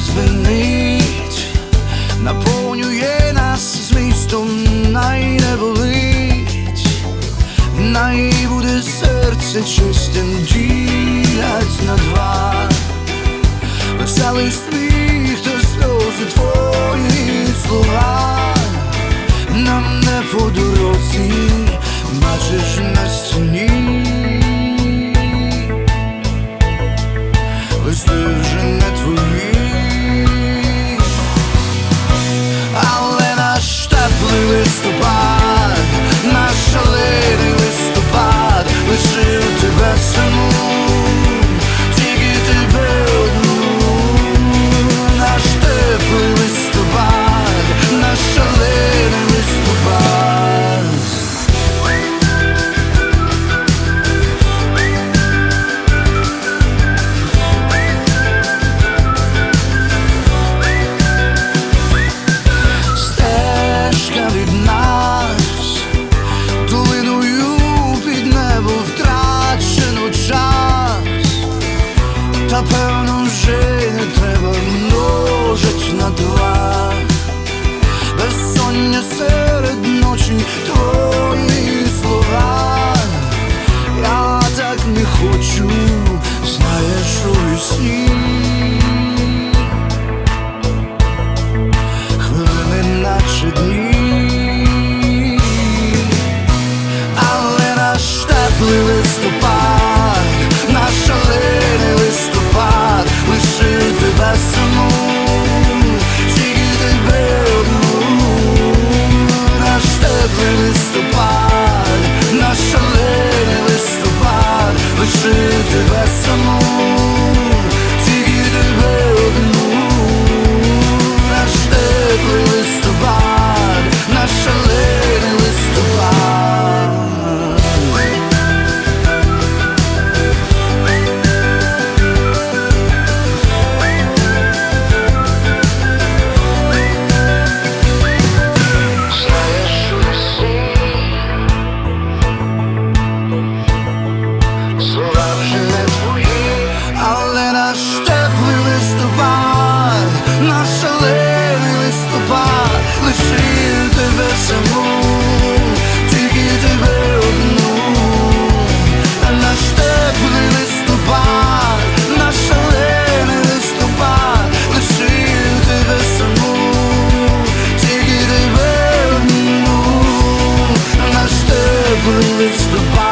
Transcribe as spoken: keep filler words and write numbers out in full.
звенить, наповнює нас змістом, най не болить, най буде серце чистим, ділять на два. Веселий сміх та сльози твої слова, нам не по дорозі, бачиш на стіні. Листи вже не твої, але наш теплий листопад, наш шалений листопад лишив тебе саму, тільки тебе одну. Наш теплий листопад, наш шалений листопад. Стежка від нас долиною під небо, втрачено час, та певно вже не треба множить на два. Безсоння серед ночі, твої слова, я так не хочу, знаєш, у вісні. Хвилини наче дні, але наш теплий листопад, наш шалений листопад лишив тебе саму, тільки тебе одну. Наш теплий листопад, наш шалений листопад лишив тебе саму, тільки тебе одну. Наш теплий листопад, наш шалений листопад. Знаєш, у весні слова вже не твої, але наш теплий листопад, наш шалений листопад лишив тебе саму, тільки тебе одну. Наш теплий листопад, наш шалений листопад лишив тебе саму, тільки тебе одну. Наш теплий листопад.